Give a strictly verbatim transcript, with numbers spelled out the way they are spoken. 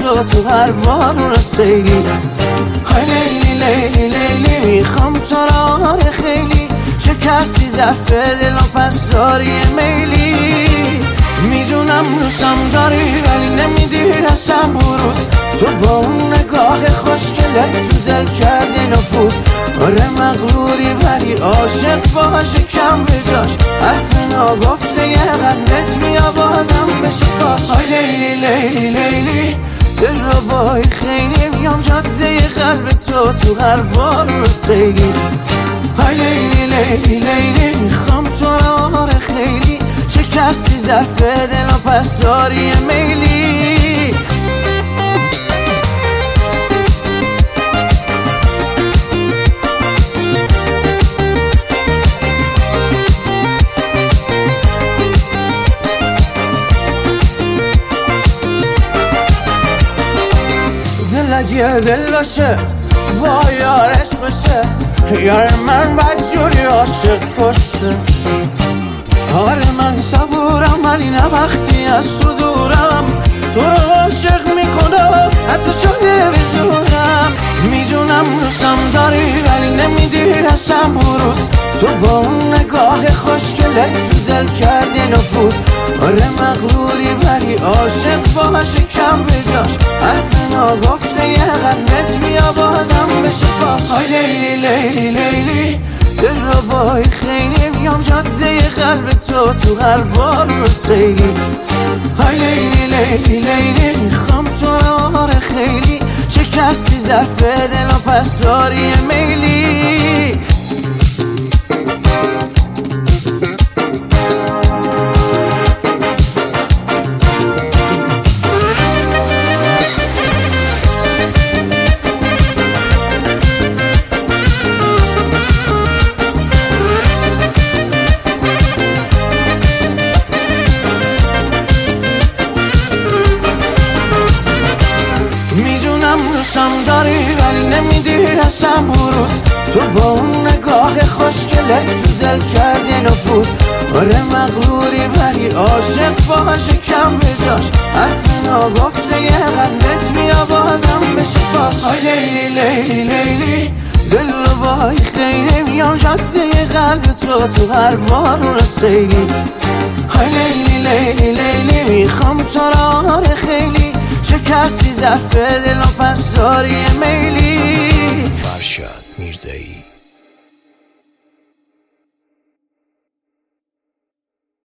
تو تو هر بارون سیلی. های لیلی لیلی لیلی میخوام تو را خیلی، شکستی ضعف دل و پس داری میلی. میدونم دوستم داری ولی نمیدی رسم بروز، تو با اون نگاه خوشگلت تو دل کردی نفوذ. آره مغروری ولی عاشق باشه کم به جاش، حرف ناگفته یه قلبت بیا بازم بشه فاش. آی لیلی لیلی لیلی دل رو بای خیلی، میام جاده قلب تو تو هر بار رو سیلی. آی لیلی لیلی لیلی میخوام تو را خیلی، شکستی ضعف دل و پس داری میلی. دل اگه دل باشه با یارش بشه، یار من بدجوری عاشق کشه. آره من صبورم ولی نه وقتی از تو دورم، تو رو عاشق میکنم حتی شده بزورم. میدونم دوستم داری ولی نمیدی رسم بروز، تو با اون نگاه خوشگلت تو دل کردی نفوذ. آره مغروری ولی عاشق باشه کم به جاش، حرف ناگفته یه قلبت بیا بازم بشه فاش. آی لیلی لیلی لیلی دل رو بای خیلی، میام جاده قلب تو تو هر بار رو سیلی. های لیلی لیلی لیلی میخوام تو را خیلی، شکستی ضعف دل و پس داری میلی. دوستم داری ولی نمیدی رسم بروز، تو با اون نگاه خوشگلت تو دل کردی نفوذ. آره مغروری ولی عاشق باشه کم به جاش، حرف ناگفته یه قلبت بیا بازم بشه فاش. آی لیلی لیلی لیلی دل رو بای خیلی، میام جاده قلب تو تو هر بارون سیلی. آی لیلی لیلی لیلی میخوام تو را خیلی، شکستی ضعف دل و پس داری میلی. فرشاد میرزایی.